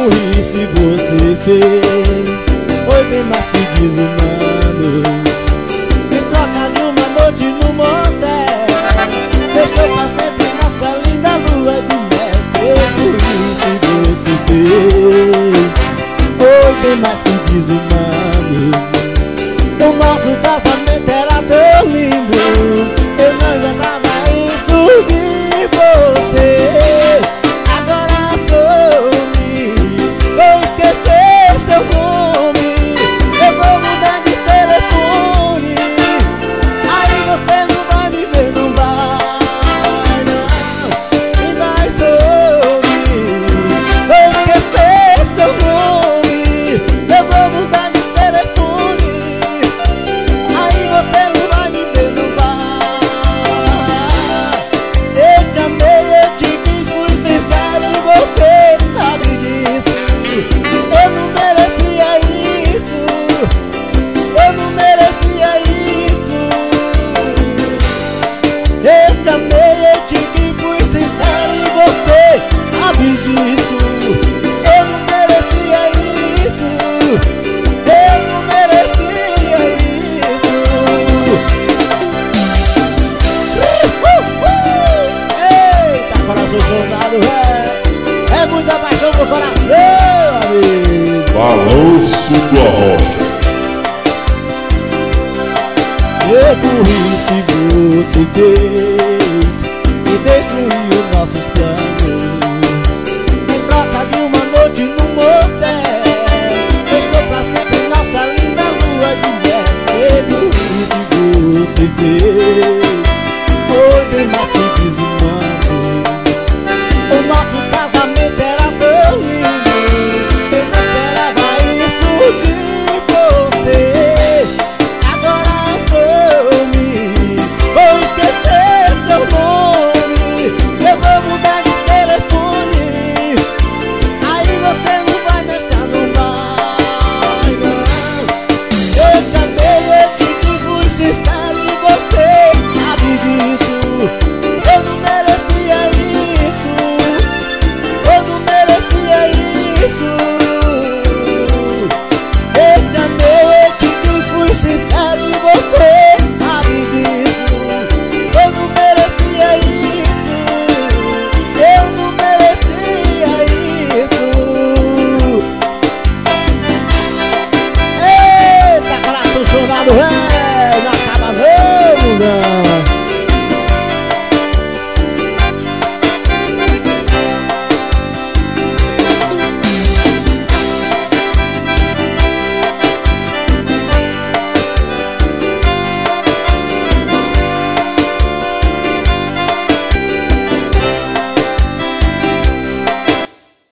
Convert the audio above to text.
burrice você fez. Foi bem mais que desumano. Em troca de uma noite no motel, deixou pra sempre nossa linda lua de mel. Que burrice você fez. Foi bem mais que desumano. O nosso casamento era tão lindo, eu não imaginava isso de você. Agora some, vou esquecer seu nome, eu vou mudar de telefone. Aí você não vai me ver, não vai não. E vai some, vou esquecer seu nome, eu vou mudar de telefone. Aí você não vai me ver, não vai. Eu te amei, eu te quis, fui sincero e você sabe disso. Eu não merecia isso, eu não merecia isso. Eu te amei, eu te quis, fui sincero e você sabe disso. Eu não merecia isso, eu não merecia isso. Eita, coração soldado, é muita paixão pro coração, amigo. Balanço do Arrocha. Que burrice você fez e destruiu nossos planos.